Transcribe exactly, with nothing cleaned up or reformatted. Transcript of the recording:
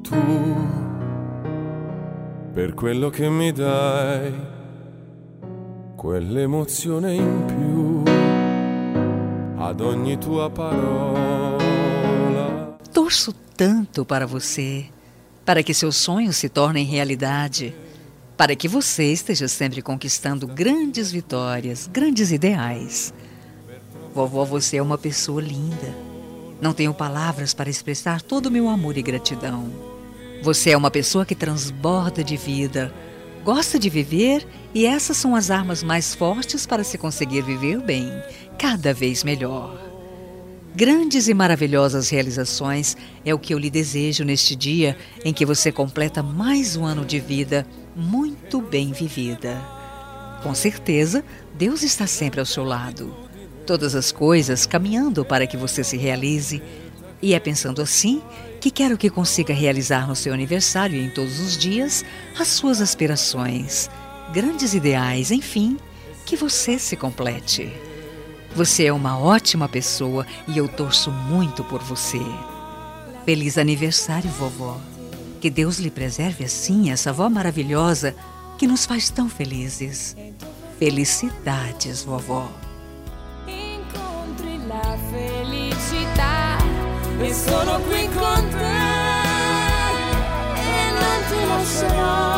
tu, per quello che mi dai, quell'emozione in più, ad ogni tua parola. Torço tanto para você, para que seus sonhos se tornem realidade, para que você esteja sempre conquistando grandes vitórias, grandes ideais. Vovó, você é uma pessoa linda. Não tenho palavras para expressar todo o meu amor e gratidão. Você é uma pessoa que transborda de vida, gosta de viver, e essas são as armas mais fortes para se conseguir viver bem, cada vez melhor. Grandes e maravilhosas realizações é o que eu lhe desejo neste dia em que você completa mais um ano de vida muito bem vivida. Com certeza, Deus está sempre ao seu lado. Todas as coisas caminhando para que você se realize. E é pensando assim que quero que consiga realizar no seu aniversário e em todos os dias as suas aspirações, grandes ideais, enfim, que você se complete. Você é uma ótima pessoa e eu torço muito por você. Feliz aniversário, vovó. Que Deus lhe preserve assim, essa avó maravilhosa que nos faz tão felizes. Felicidades, vovó. Incontri la felicità e sono qui con te e non ti lascerò.